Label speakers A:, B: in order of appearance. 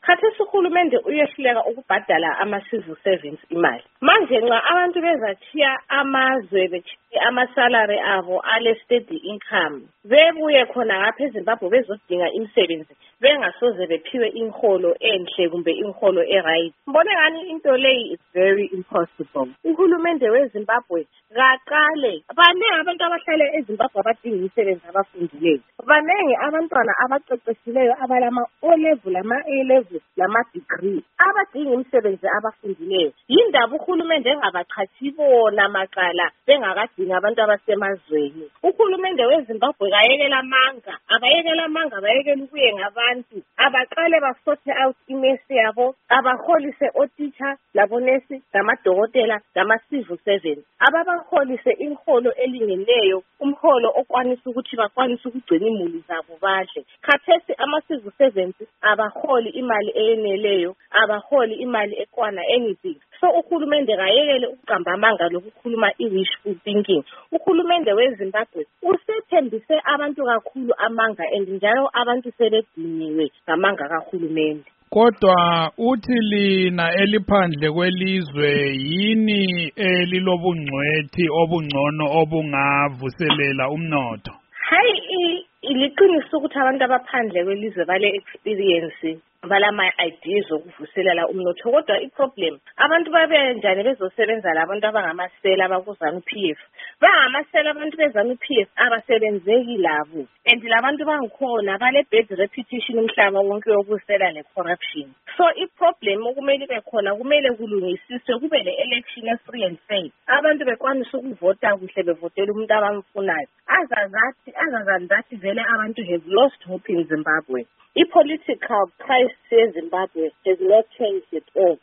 A: khathesi uhulumende uyehluleka ukubhadala ama-civil servants imali. Manje nxa abantu bezathiya amazwe bethiye amasalary abo ale steady income, bebuye khona ngapha eZimbabwe bezodinga imisebenzi bengasoze bephiwe inholo enhle kumbe inholo eright. Mbone ngani into leyi is very impossible. Uhulumende weZimbabwe kaqale, baningi abantu abahlala eZimbabwe abadinga imisebenzi abafundileyo. Baningi abantwana abaqeqeshileyo abalama O level, ama-A level, lama-degree abadinga imisebenzi abafundileyo. Yindaba uhulumende engabachathi bona maqala bengakadingi abantu abasemazweni. Uhulumende weZimbabwe kayekela amanga, abayekela ukuye ngabantu, abaqale basorte out imesi yabo, abaholise otitsha labonesi lamadokotela lama-civil servants, ababaholise inholo elingeneyo, umholo okwanisa ukuthi bakwanise ukugcina imuli zabo badle. Khathesi ama-civil servants abaholi imali eyeneleyo, abaholi imali ekwana anything. So uhulumende kayekele ukuqamba amanga lokukhuluma i-wishful thinking. Uhulumende weZimbabwe usethembise abantu kakhulu amanga and njalo abantu sebediniwe ngamanga kahulumende.
B: Kodwa uthi lina eliphandle kwelizwe yini elilobungcwethi obungcono obungavuselela umnotho?
A: Hayi, iliqiniso ukuthi abantu abaphandle kwelizwe bale experience balama ideas okuvuselela umnotho, kodwa iproblem abantu babe njani bezosebenza labantu abangamasela abakuzana uPF. Bangamasela abantu bezana uPF abasebenzeki labo, and labantu bangikhona bale bad reputation umhlaba wonke wokusela necorruption. So iproblem okumele ibe khona, kumele kulungisiswe, kube le-election free and fair, abantu bekwanisa ukuvota kuhle bevotela umuntu abamfunayo. Azazanzathi vele abantu have lost hope in Zimbabwe. I-political crisis in Zimbabwe has not changed at all.